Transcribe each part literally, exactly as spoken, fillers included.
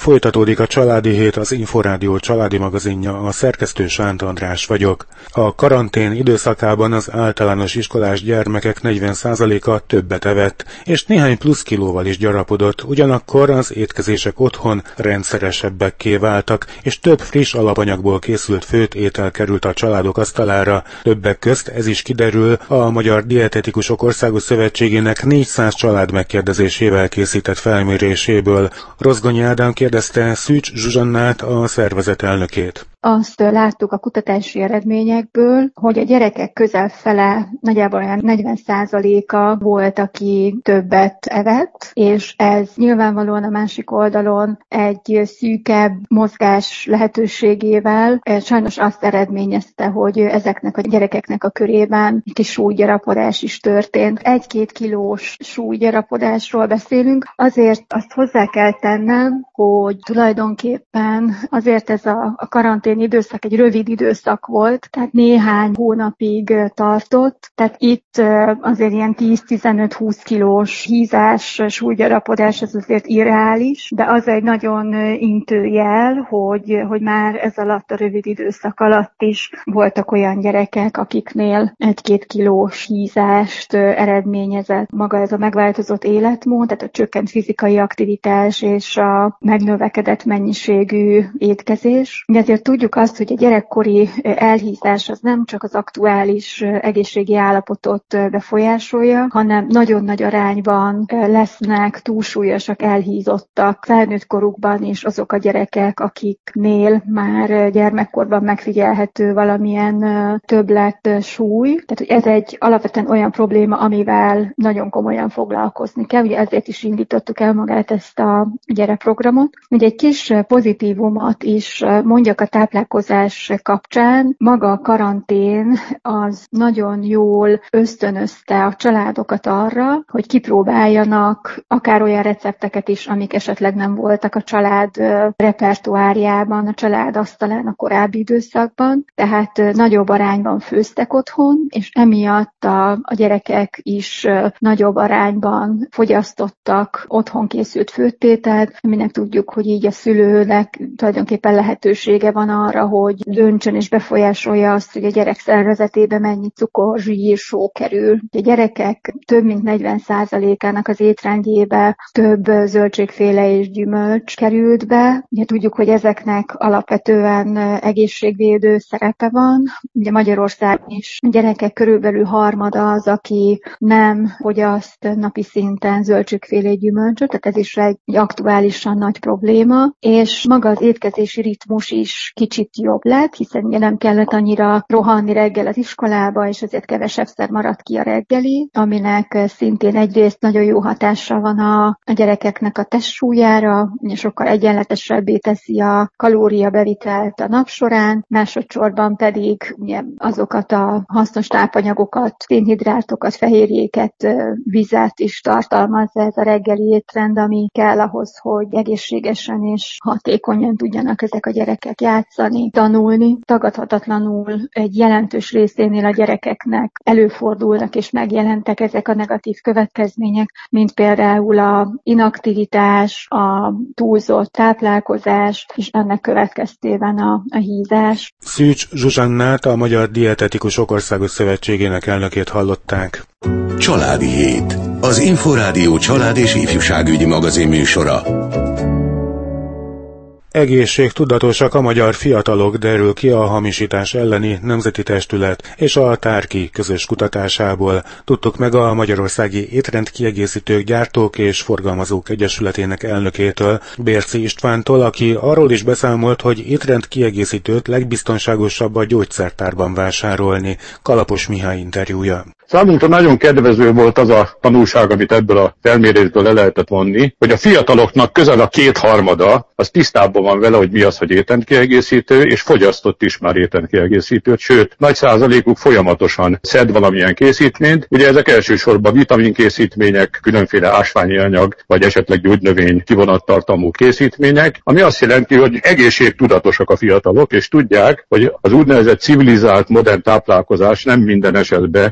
Folytatódik a Családi Hét, az Inforádió családi magazinja, a szerkesztő Sánt András vagyok. A karantén időszakában az általános iskolás gyermekek negyven százaléka többet evett, és néhány plusz kilóval is gyarapodott, ugyanakkor az étkezések otthon rendszeresebbekké váltak, és több friss alapanyagból készült főtt étel került a családok asztalára. Többek közt ez is kiderül a Magyar Dietetikusok Országos Szövetségének négyszáz család megkérdezésével készített felméréséből. Rozgonyi Ádám kérdezte Szűcs Zsuzsannát, a szervezet elnökét. Azt láttuk a kutatási eredményekből, hogy a gyerekek közel fele, nagyjából olyan negyven százaléka volt, aki többet evett, és ez nyilvánvalóan a másik oldalon egy szűkebb mozgás lehetőségével sajnos azt eredményezte, hogy ezeknek a gyerekeknek a körében kis súlygyarapodás is történt. Egy-két kilós súlygyarapodásról beszélünk, azért azt hozzá kell tennem, hogy tulajdonképpen azért ez a, a karantén időszak egy rövid időszak volt, tehát néhány hónapig tartott, tehát itt azért ilyen tíz-tizenöt-húsz kilós hízás, súlygyarapodás, ez azért irreális, de az egy nagyon intőjel, hogy, hogy már ez alatt a rövid időszak alatt is voltak olyan gyerekek, akiknél egy-két kilós hízást eredményezett maga ez a megváltozott életmód, tehát a csökkent fizikai aktivitás és a megnövekedett mennyiségű étkezés. Ezért tudjuk azt, hogy a gyerekkori elhízás az nem csak az aktuális egészségi állapotot befolyásolja, hanem nagyon nagy arányban lesznek túlsúlyosak, elhízottak felnőtt korukban is azok a gyerekek, akiknél már gyermekkorban megfigyelhető valamilyen többlet súly. Tehát, hogy ez egy alapvetően olyan probléma, amivel nagyon komolyan foglalkozni kell. Ugye ezért is indítottuk el magát ezt a gyerekprogramot. Ugye egy kis pozitívumot is mondjak a táplálkozás kapcsán. Maga a karantén az nagyon jól ösztönözte a családokat arra, hogy kipróbáljanak akár olyan recepteket is, amik esetleg nem voltak a család repertoárjában, a család asztalán a korábbi időszakban. Tehát nagyobb arányban főztek otthon, és emiatt a, a gyerekek is nagyobb arányban fogyasztottak otthon készült főttételt, aminek tudjuk, hogy így a szülőnek tulajdonképpen lehetősége van arra, hogy döntsön és befolyásolja azt, hogy a gyerek szervezetébe mennyi cukor, zsír, só kerül. A gyerekek több mint negyven százalékának az étrendjébe több zöldségféle és gyümölcs került be. Ugye tudjuk, hogy ezeknek alapvetően egészségvédő szerepe van. Ugye Magyarországon is a gyerekek körülbelül harmada az, aki nem fogyaszt napi szinten zöldségféle gyümölcsöt, tehát ez is egy, egy aktuálisan nagy probléma, és maga az étkezési ritmus is kicsit jobb lett, hiszen ugye nem kellett annyira rohanni reggel az iskolába, és ezért kevesebbszer maradt ki a reggeli, aminek szintén egyrészt nagyon jó hatással van a, a gyerekeknek a testsúlyára, ugye sokkal egyenletesebbé teszi a kalóriabevitelt a nap során, másodszorban pedig ugye azokat a hasznos tápanyagokat, szénhidrátokat, fehérjéket, vizet is tartalmaz ez a reggeli étrend, ami kell ahhoz, hogy egészségesen és hatékonyan tudjanak ezek a gyerekek játszani, tanulni. Tagadhatatlanul egy jelentős részénél a gyerekeknek előfordulnak és megjelentek ezek a negatív következmények, mint például a inaktivitás, a túlzott táplálkozás, és ennek következtében a, a hízás. Szűcs Zsuzsannát, a Magyar Dietetikusok Országos Szövetségének elnökét hallották. Családi Hét. Az Inforádió család és ifjúságügyi magazin műsora. Egészségtudatosak a magyar fiatalok, derül ki a hamisítás elleni nemzeti testület és a Tárki közös kutatásából. Tudtuk meg a Magyarországi Étrendkiegészítők, Gyártók és Forgalmazók Egyesületének elnökétől, Bérci Istvántól, aki arról is beszámolt, hogy étrendkiegészítőt legbiztonságosabb a gyógyszertárban vásárolni. Kalapos Mihály interjúja. Számunkra nagyon kedvező volt az a tanulság, amit ebből a felmérésből le lehetett vonni, hogy a fiataloknak közel a kétharmada az tisztában van vele, hogy mi az, hogy étrendkiegészítő, és fogyasztott is már étrendkiegészítőt, sőt, nagy százalékuk folyamatosan szed valamilyen készítményt. Ugye ezek elsősorban vitaminkészítmények, különféle ásványi anyag, vagy esetleg gyógynövény kivonattartalmú készítmények, ami azt jelenti, hogy egészségtudatosak a fiatalok, és tudják, hogy az úgynevezett civilizált modern táplálkozás nem minden esetben fedezi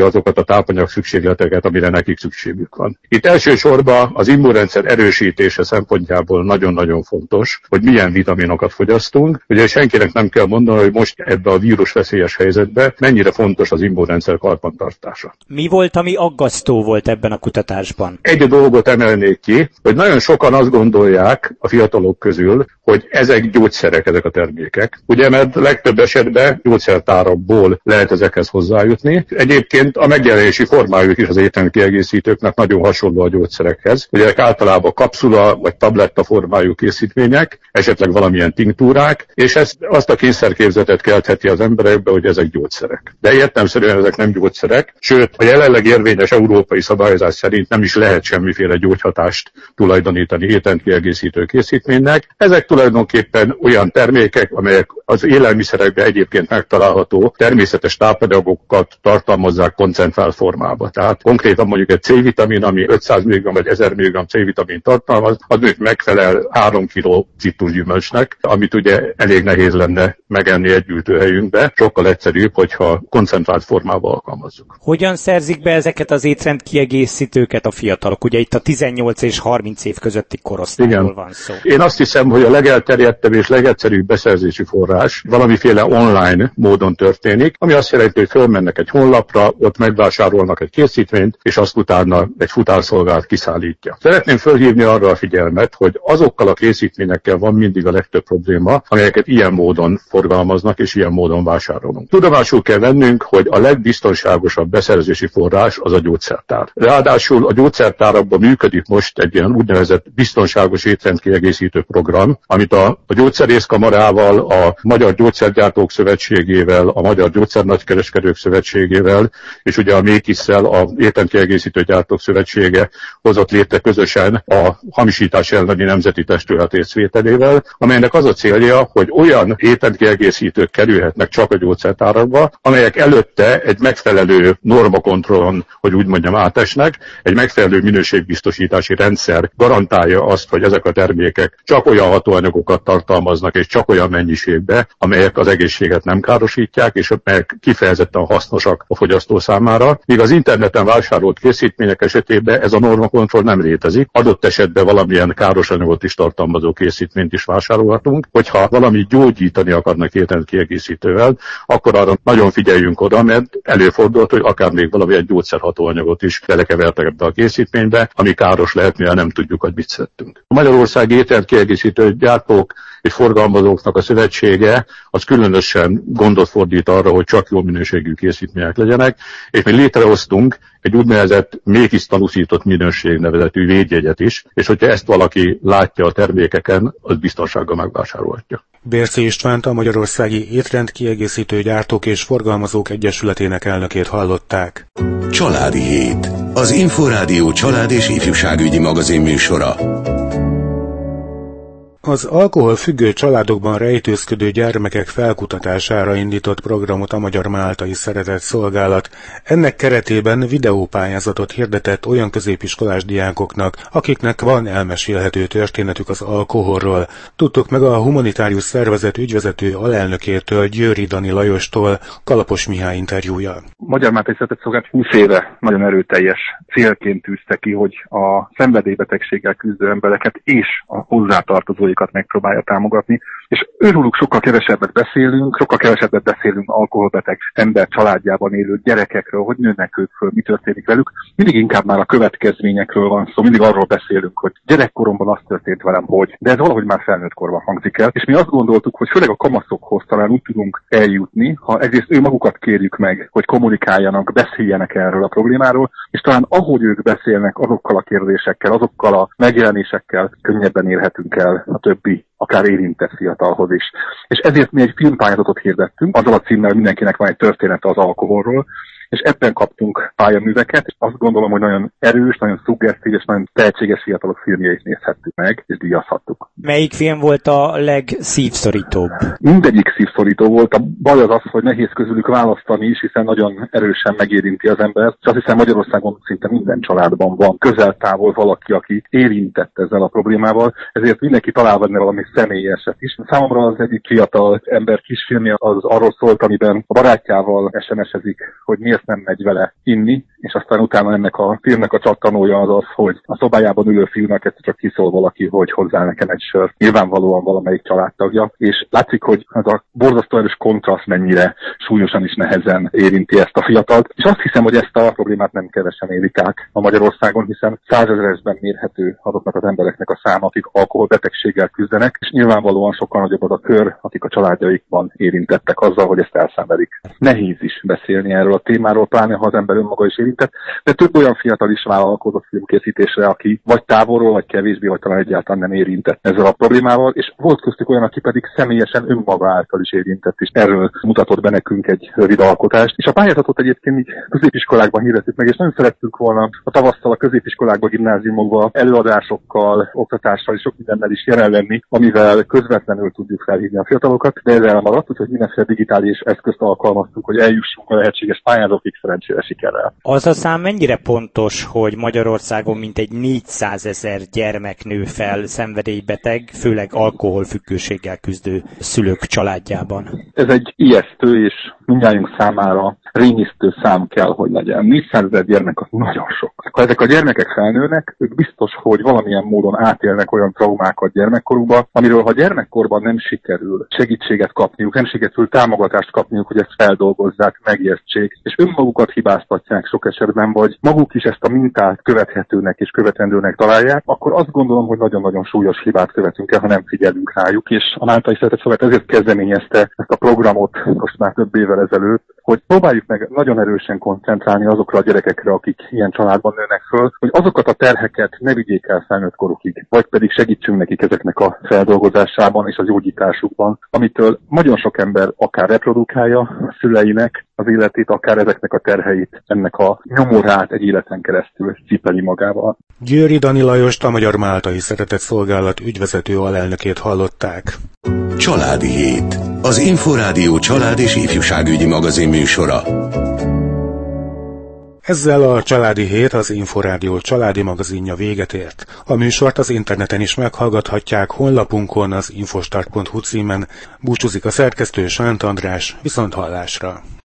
azokat a tápanyag szükségleteket, amire nekik szükségük van. Itt elsősorban az immunrendszer erősítése szempontjából nagyon-nagyon fontos, hogy milyen vitaminokat fogyasztunk. Ugye senkinek nem kell mondani, hogy most ebbe a vírusveszélyes helyzetbe mennyire fontos az immunrendszer karbantartása. Mi volt, ami aggasztó volt ebben a kutatásban? Egy dolgot emelnék ki, hogy nagyon sokan azt gondolják a fiatalok közül, hogy ezek gyógyszerek, ezek a termékek. Ugye, mert legtöbb esetben gyógyszertárakból lehet ezekhez hozzájutni. Egyébként a megjelenési formájuk is az ételkiegészítőknek nagyon hasonló a gyógyszerekhez. Ugye általában kapszula vagy tabletta formájú készítmények, esetleg valamilyen tinktúrák, és ezt, azt a kényszerképzetet keltheti az emberekbe, hogy ezek gyógyszerek. De értelemszerűen ezek nem gyógyszerek, sőt, a jelenleg érvényes európai szabályozás szerint nem is lehet semmiféle gyógyhatást tulajdonítani ételkiegészítő készítménynek. Ezek tulajdonképpen olyan termékek, amelyek az élelmiszerekben egyébként megtalálható természetes tápanyagokat tartalmazzák koncentrált formába. Tehát konkrétan mondjuk egy C-vitamin, ami ötszáz milligramm vagy ezer milligramm C-vitamin tartalmaz, az még megfelel három kiló citrusgyümölcsnek, amit ugye elég nehéz lenne megenni egy ültőhelyünkbe. Sokkal egyszerűbb, hogyha koncentrált formába alkalmazzuk. Hogyan szerzik be ezeket az étrendkiegészítőket a fiatalok? Ugye itt a tizennyolc és harminc év közötti korosztályról van szó. Én azt hiszem, hogy a legelterjedtebb és legegyszerűbb beszerzési forrás valamiféle online módon történik, ami azt jelenti, hogy fölmennek egy honlapra, ott megvásárolnak egy készítményt, és azt utána egy futárszolgálat kiszállítja. Szeretném fölhívni arra a figyelmet, hogy azokkal a készítményekkel van mindig a legtöbb probléma, amelyeket ilyen módon forgalmaznak és ilyen módon vásárolunk. Tudomásul kell vennünk, hogy a legbiztonságosabb beszerzési forrás az a gyógyszertár. Ráadásul a gyógyszertárakban működik most egy ilyen úgynevezett biztonságos étrendkiegészítő program, amit a, a gyógyszerészkamarával, a Magyar Gyógyszergyártók Szövetségével, a Magyar Gyógyszernagykereskedők Szövetségével, és ugye a mékisszel, a Étrendkiegészítő Gyártók Szövetsége hozott létre közösen a hamisítás elleni nemzeti testület részvételével, amelynek az a célja, hogy olyan étrendkiegészítők kerülhetnek csak a gyógyszertárakba, amelyek előtte egy megfelelő normakontrollon, hogy úgy mondjam, átesnek, egy megfelelő minőségbiztosítási rendszer garantálja azt, hogy ezek a termékek csak olyan hatóanyagokat tartalmaznak, és csak olyan mennyiségben, amelyek az egészséget nem károsítják, és amelyek kifejezetten hasznosak a fogyasztó számára. Míg az interneten vásárolt készítmények esetében ez a normakontroll nem létezik. Adott esetben valamilyen káros anyagot is tartalmazó készítményt is vásárolhatunk. Hogyha valami gyógyítani akarnak étrendkiegészítővel, akkor arra nagyon figyeljünk oda, mert előfordult, hogy akár még valamilyen gyógyszerhatóanyagot is belekevertek ebbe a készítménybe, ami káros lehet, mivel nem tudjuk, hogy mit szedtünk. A Magyarországi Étrendkiegészítő Gyártók és Forgalmazóknak a szövetsége az különösen gondot fordít arra, hogy csak jó minőségű készítmények legyenek, és mi létrehoztunk egy úgynevezett mékis tanúsított minőség nevezetű védjegyet is, és hogyha ezt valaki látja a termékeken, az biztonsággal megvásárolhatja. Bérczy Istvánt, a Magyarországi Étrendkiegészítő Gyártók és Forgalmazók Egyesületének elnökét hallották. Családi Hét. Az Inforádió család és ifjúságügyi magazin műsora. Az alkoholfüggő családokban rejtőzködő gyermekek felkutatására indított programot a Magyar Máltai Szeretett Szolgálat. Ennek keretében videópályázatot hirdetett olyan középiskolás diákoknak, akiknek van elmesélhető történetük az alkoholról. Tudtuk meg a humanitárius szervezet ügyvezető alelnökétől, Győri Dani Lajostól, Kalapos Mihály interjúja. Magyar Máltai Szeretett Szolgálat húsz éve nagyon erőteljes célként tűzte ki, hogy a szenvedélybetegséggel küzdő embereket és a hozzátartozóikat megpróbálja támogatni, és őróluk sokkal kevesebbet beszélünk, sokkal kevesebbet beszélünk alkoholbeteg ember családjában élő gyerekekről, hogy nőnek ők föl, mi történik velük. Mindig inkább már a következményekről van szó, mindig arról beszélünk, hogy gyerekkoromban az történt velem, hogy, de ez valahogy már felnőtt korban hangzik el, és mi azt gondoltuk, hogy főleg a kamaszokhoz talán úgy tudunk eljutni, ha egyrészt ő magukat kérjük meg, hogy kommunikáljanak, beszéljenek erről a problémáról, és talán ahogy ők beszélnek azokkal a kérdésekkel, azokkal a megjelenésekkel, könnyebben érhetünk el a többi, akár érintett fiatalhoz is. És ezért mi egy filmpályázatot hirdettünk, azzal a címmel mindenkinek van egy története az alkoholról, és ebben kaptunk pályaműveket, és azt gondolom, hogy nagyon erős, nagyon szuggesztív és nagyon tehetséges fiatalok filmjeit nézhettük meg, és díjazhattuk. Melyik film volt a legszívszorítóbb? Mindegyik szívszorító volt. A baj az az, hogy nehéz közülük választani is, hiszen nagyon erősen megérinti az embert. És azt hiszem Magyarországon szinte minden családban van közel-távol valaki, aki érintett ezzel a problémával, ezért mindenki talál benne valami személyeset is. Számomra az egyik fiatal ember kisfilmje az arról szólt, amiben a barátjával es em es-ezik, hogy miért ezt nem megy vele inni, és aztán utána ennek a filmnek a csattanója az az, hogy a szobájában ülő filmek ezt csak kiszól valaki, hogy hozzá nekem egy sör. Nyilvánvalóan valamelyik családtagja, és látszik, hogy ez a borzasztó erős kontraszt mennyire súlyosan is nehezen érinti ezt a fiatalt. És azt hiszem, hogy ezt a problémát nem kevesen érik át a Magyarországon, hiszen százezeresben mérhető azoknak az embereknek a száma, akik alkoholbetegséggel küzdenek, és nyilvánvalóan sokkal nagyobb az a kör, akik a családjaikban érintettek azzal, hogy ezt elszenvedik. Nehéz is beszélni erről a témáról, pláne ha az ember önmaga is érintett, de több olyan fiatal is vállalkozott filmkészítésre, aki vagy távolról, vagy kevésbé, vagy talán egyáltalán nem érintett ezzel a problémával, és volt köztük olyan, aki pedig személyesen önmaga által is érintett, és erről mutatott be nekünk egy rövid alkotást. És a pályázatot egyébként így középiskolákban hirdettük meg, és nagyon szerettünk volna a tavasszal a középiskolákban, gimnáziumokban előadásokkal, oktatással és sok mindennel is jelen lenni, amivel közvetlenül tudjuk felhívni a fiatalokat, de ez elmaradt, úgyhogy mindenféle digitális eszközt alkalmaztunk, hogy eljussunk a lehetséges pályázatig szerencsére sikerrel. Az a szám mennyire pontos, hogy Magyarországon mintegy négyszázezer gyermek nő fel szenvedélybeteg, főleg alkoholfüggőséggel küzdő szülők családjában? Ez egy ijesztő és mindnyájunk számára rémisztő szám kell, hogy legyen. négyszázezer gyermek az nagyon sok. Ha ezek a gyermekek felnőnek, ők biztos, hogy valamilyen módon átélnek olyan traumákat gyermekkorukba, amiről ha gyermekkorban nem sikerül segítséget kapniuk, nem sikerül támogatást kapniuk, hogy ezt feldolgozzák, megértsék, és önmagukat hibáztatják sok esetben, vagy maguk is ezt a mintát követhetőnek és követendőnek találják, akkor azt gondolom, hogy nagyon-nagyon súlyos hibát követünk el, ha nem figyelünk rájuk. És a Máltai Szeretett Szövet ezért kezdeményezte ezt a programot most már több évvel ezelőtt, hogy próbáljuk meg nagyon erősen koncentrálni azokra a gyerekekre, akik ilyen családban nőnek föl, hogy azokat a terheket ne vigyék el felnőtt korukig, vagy pedig segítsünk nekik ezeknek a feldolgozásában és az gyógyításukban, amitől nagyon sok ember akár reprodukálja a szüleinek az életét, akár ezeknek a terheit, ennek a nyomorát egy életen keresztül cipeli magával. Győri Dani Lajost, a Magyar Máltai Szeretett Szolgálat ügyvezető alelnökét hallották. Családi Hét. Az Inforádió család és ifjúságügyi magazin műsora. Ezzel a Családi Hét, az Inforádió családi magazinja véget ért. A műsort az interneten is meghallgathatják honlapunkon, az infostart pont hu címen. Búcsúzik a szerkesztő, Sánt András, viszont hallásra.